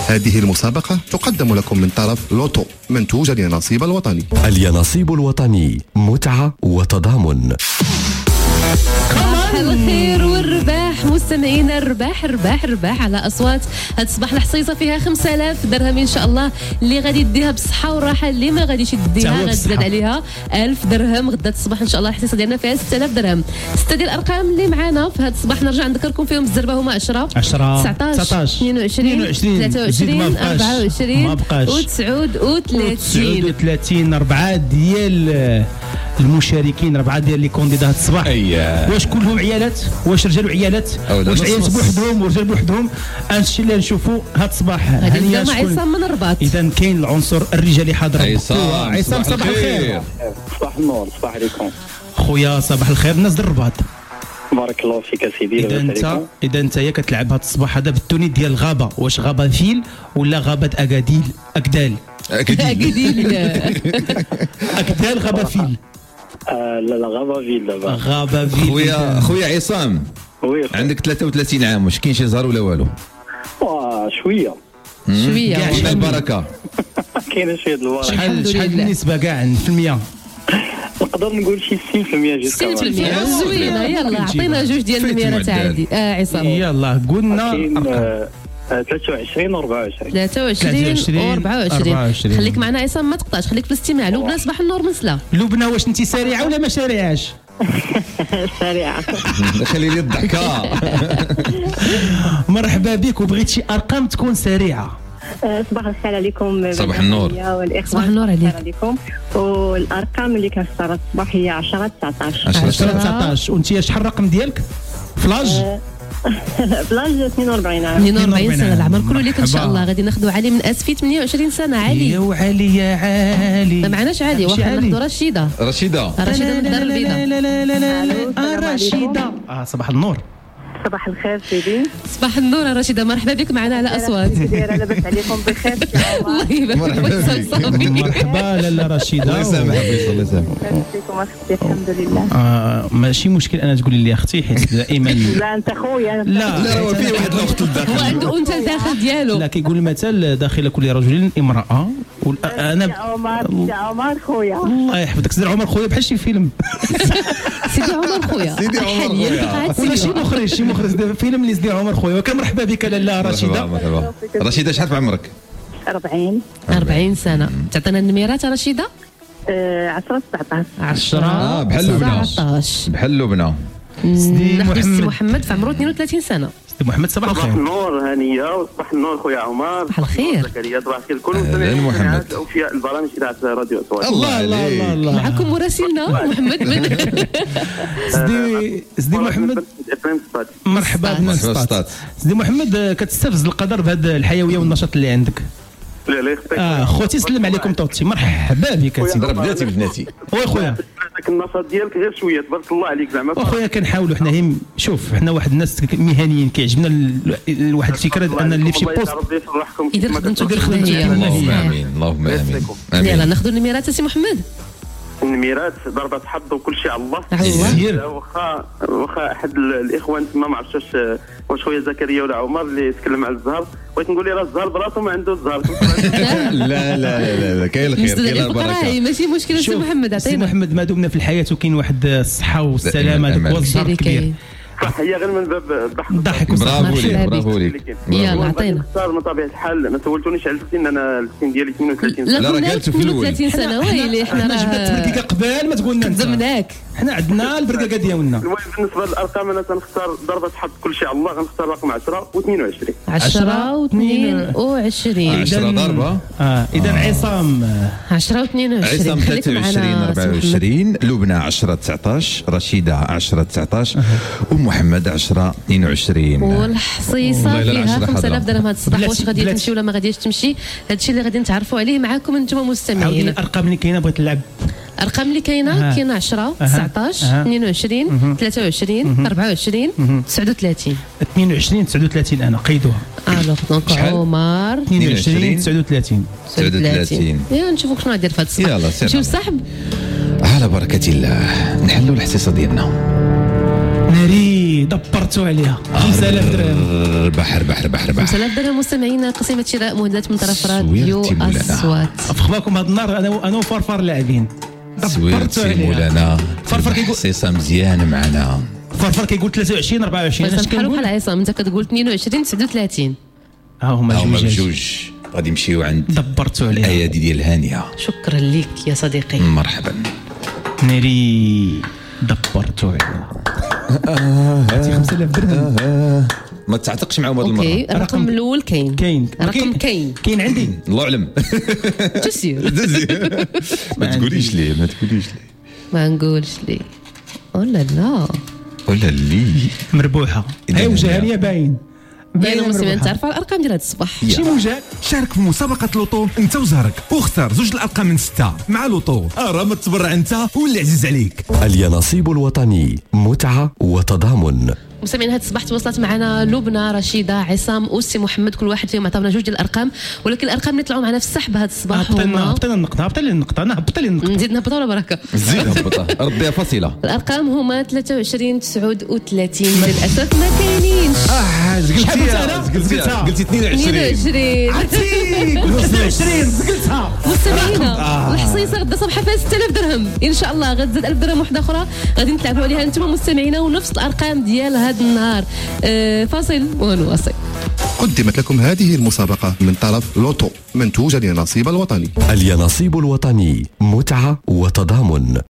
هذه المسابقة تقدم لكم من طرف لوتو منتوج اليانصيب الوطني. اليانصيب الوطني، متعة وتضامن. صباح الخير والرباح مستمعينا، الرباح على اصوات هاد الصباح. الحصيصه فيها 5000 درهم ان شاء الله، اللي غادي يديها بالصحه والراحه، اللي ما غاديش يديها غتزاد عليها 1000 درهم. غدا الصباح ان شاء الله الحصيصه ديالنا فيها 6000 درهم. 6 ديال الارقام اللي معانا في هاد الصباح نرجع نذكركم فيهم الزربه هما 10 19 22 23 24 و39 4 ديال المشاركين، 4 ديال لي كونديدا هاد الصباح. واش كلهم عيالات؟ واش رجال وعيالات؟ واش عيالات بوحدهم ورجال بوحدهم؟ هادشي اللي نشوفوا هاد الصباح. هانيه مع عصام من الرباط. اذا كاين العنصر الرجالي حاضر. عصام صباح الخير. صباح النور. صباح عليكم خويا. صباح الخير الناس ديال الرباط. بارك الله فيك سيدي. اذا انت كتلعب هاد الصباح هذا بالتوني ديال الغابه، واش غابه فيل ولا غابه اكاديل؟ اكدال غابه فيل. لا غابه فيل دابا. غابه فيل. خويا عصام، عندك 33 عام، واش كاين شي زهر ولا والو؟ شويه كاع البركه. كاينه شويه البركه. شحال النسبه كاع في المية؟ نقدر نقول شي 60% جوست. 60% زوينه. يلا عطينا جوج ديال النميرات عادي. عصام يلا قلنا 23 و 24. 23 و 24. خليك معنا عصام، ما تقطعش، خليك في الاستماع. لبنى صباح النور من سلا. لبنى واش انت سريعه ولا ما سريعاش؟ سريعه. خلي لي الضحكه. مرحبا بك، وبغيت شي ارقام تكون سريعه. صباح الخير عليكم. صباح النور. صباح النور عليكم. والارقام اللي كنختار الصباح هي 10 19. وانت شحال الرقم ديالك؟ فلاج 42 عام. 42 سنه العمر كله ليك ان شاء الله. غادي ناخذوا علي من اسفي 28 سنه. علي يا علي يا علي. ما معناش علي، واخا ناخذوا رشيده من الدار البيضاء. لا رشيده. صباح النور. صباح الخير سيدي. صباح النور رشيدة، مرحبا بك معنا على أصوات. لاباس عليكم بخير؟ الله يبارك فيك. مرحبا لاله رشيدة. الله يسامحك. الله يسامحك. الحمد لله. ماشي مشكل انا تقولي لي اختي، حيت دائما. لا انت خويا. لا هو فيه واحد الاخت لداخل. هو عنده انثى الداخل ديالو. لا كيقول المثل داخل كل رجل امراه. انا عمر خويا. الله يحفظك سيدي عمر خويا، بحال شي فيلم. سيدي عمر خويا. ولا شي مخرج فيلم اللي سيدي عمر خويا. وكنرحبا بك لاله رشيده. رشيده شحال في عمرك؟ 40 سنه. تعطينا النميرات رشيده. 10 19. 10 بحال لبنى. 19 بحال لبنى. سيدي محمد في عمره 32 سنه. سيدي محمد صباح الخير. صباح النور هنيه، وصباح النور خويا عمر. صباح الخير. زكريا صباح الخير لكل المستمعين اوفياء البرامج اذاعه راديو اصوات. الله معكم مراسلنا محمد بن سيدي محمد. مرحبا بنا سطات. سيدي محمد، كتستفز القدر بهذه الحيويه والنشاط اللي عندك. لا يخطيك. خوتي سلم عليكم توتي. مرحبا بك سيدي. ضرب بلاتي بناتي. وي خويا هذاك النشاط ديالك غير شويه، تبارك الله عليك زعما. خويا كنحاولوا حنا. شوف حنا واحد الناس مهنيين، كيعجبنا واحد الفكره ان اللي في شي بوست يدير خدمته اللهم امين. اللهم امين. يلا ناخذوا النميرات سي محمد. النميرات ضربة حظ وكل شيء على الله. واخا احد الاخوان تما ما عرفتش واش خويا زكريا ولا عمر اللي تكلم على الزهر، بغيت نقول لي راه الزهر براسو ما عنده الزهر. لا كاين الخير، كاين البركه. ماشي مشكل سي محمد. سي محمد، ما دمنا في الحياه وكاين واحد الصحه والسلامه، هذاك هو الزهر الكبير. صح، هي غير من باب الضحك. برافو ليك. يلا عطينا. صار من طبيعه الحال ما سولتونيش على السن، انا السن ديالي 32 سنه. لا راه قالت في الاول 32 سنه. ويلي حنا جبت البركه قبل ما تقولنا انت. زمناك حنا عندنا البركه ديالنا. المهم بالنسبه للارقام انا تنختار ضربه حظ كل شيء على الله. غنختار رقم 10 و22. 10 و22. 10 ضربه. اذا عصام 10 و22. عصام 23 24. لبنى 10 19. رشيده 10 19. ومحمد 10 22. والحصيصه فيها 5000 درهم هذا الصباح. واش غادي تمشي ولا ما غاديش تمشي؟ هادشي اللي غادي نتعرفوا عليه معاكم انتم مستمعين. عاودي الارقام اللي كاينه، بغيت نلعب. الارقام اللي كاينه 10 19 22 23 24 39. 22 39 انا قيدوها. دونك عمر 22 39. يا نشوفوا شنو غادير في هذا الصباح. يلا سير شوف صاحب. على بركه الله نحلوا الحصيصه ديالنا. ناري دبرتوا عليها 5000 درهم. ربح 5000 درهم مستمعينا. قسيمة شراء مهدات من طرف راديو أصوات. في خباكم هذا النهار انا وفرفر لاعبين. سويرتي مولانا. فرفر كيقول حصيصه مزيان معنا. فرفر كيقول 23 24. اش كنقول؟ بحال عصام انت كتقول 22 39. ها هما بجوج. غادي نمشيو عند دبرتوا عليها الايادي ديال هانيه. شكرا لك يا صديقي. مرحبا. ناري دبرتوا عليها. هاتي 5000 درهم. ما تعتقش معهم هذه المره. اوكي الرقم الاول كاين رقم كاين عندي الله اعلم. تسير ما تقوليش ليه ما نقولش ليه ولا لي مربوحه. هاي وجهانيه باين يا المسلمين تعرفوا الارقام ديال هذا الصباح. شي موجه. شارك في مسابقة لوطو انت وزهرك واختار زوج الارقام من 6 مع لوطو. راه ما تبرع انت واللي عزيز عليك. اليانصيب الوطني متعة وتضامن. مستمعين هذا الصباح تواصلت معنا لبنى رشيده عصام وسي محمد كل واحد فيهم عطاونا جوج ديال الارقام ولكن الارقام اللي طلعوا معنا في السحب هذا الصباح هما هبطنا النقطه نزيد نهبطها ولا بركه زيد هبطها رديها فاصله. الارقام هما 23 39 للاسف ما كاينينش. قلتي 22 قلتها مستمعينا. الحصيصه غدا صباحا فيها 6000 درهم ان شاء الله. غتزاد 1000 درهم واحده اخرى غادي نتلعبوا عليها انتم مستمعينا ونفس الارقام ديال هذا النهار. فاصل ونواصل. قدمت لكم هذه المسابقة من طرف لوطو منتوجة للنصيب الوطني. اليانصيب الوطني متعة وتضامن.